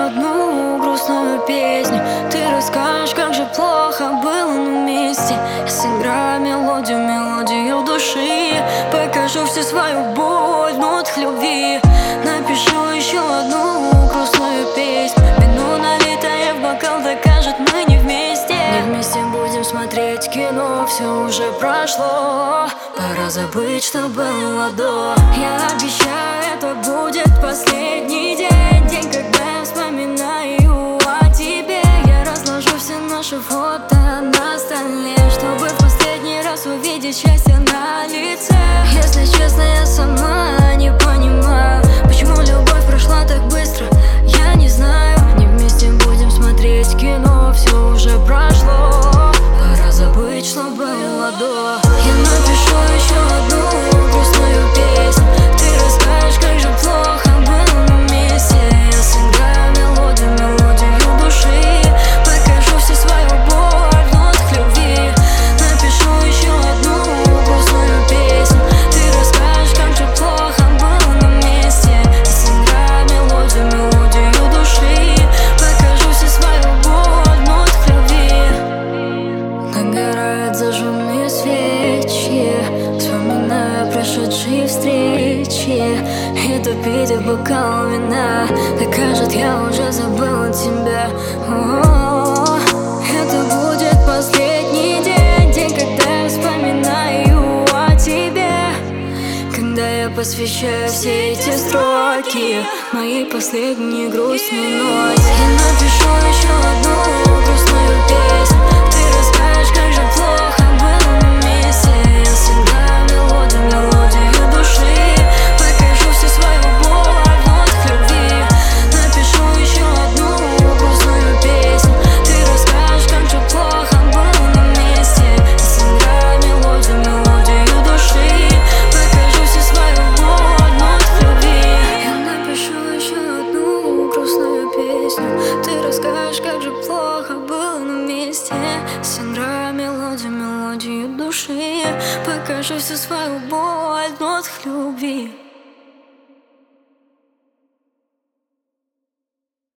одну грустную песню. Ты расскажешь, как же плохо было на месте. Я сыграю мелодию, мелодию души. Покажу всю свою боль в нотах любви. Напишу еще одну грустную песню. Вино, налитое в бокал, докажет, мы не вместе. Не вместе будем смотреть кино, все уже прошло. Пора забыть, что было до. Я обещаю, это будет последний день. День, когда я вспоминаю о тебе. Я разложу все наши фото на столе, чтобы в последний раз увидеть счастье на лице. Если честно, я сама не понимаю, почему любовь прошла так быстро, я не знаю. Не вместе будем смотреть кино, все уже прошло. Пора забыть, что было до. Я напишу еще одну грустную песню. Ты расскажешь, как же плохо было на месте. Я сыграю мелодию, мелодию души. Покажу всю свою боль в нотах любви. Напишу еще одну грустную песню. Ты расскажешь, как же плохо было на месте. Я сыграю мелодию, мелодию души. Покажу всю свою боль в нотах любви. Набирают зажженные свечи, вспоминая прошедшие встречи. И топить в бокал вина докажет, я уже забыла тебя. О, это будет последний день. День, когда я вспоминаю о тебе. Когда я посвящаю все эти строки моей последней грустной ноте. Я напишу еще одну грустную песню. Ты расскажешь, как же плохо было на месте. Я сыграю мелодию, мелодию души. Покажу всю свою боль в нотах любви. Напишу еще одну грустную песню. Ты расскажешь, как же плохо было на месте. Я сыграю мелодию, мелодию души. Покажу всю свою боль в нотах любви. Я напишу еще одну грустную песню. Ты расскажешь, как же плохо было на месте. Сыграю мелодию, мелодию души. Покажу всю свою боль в нотах любви.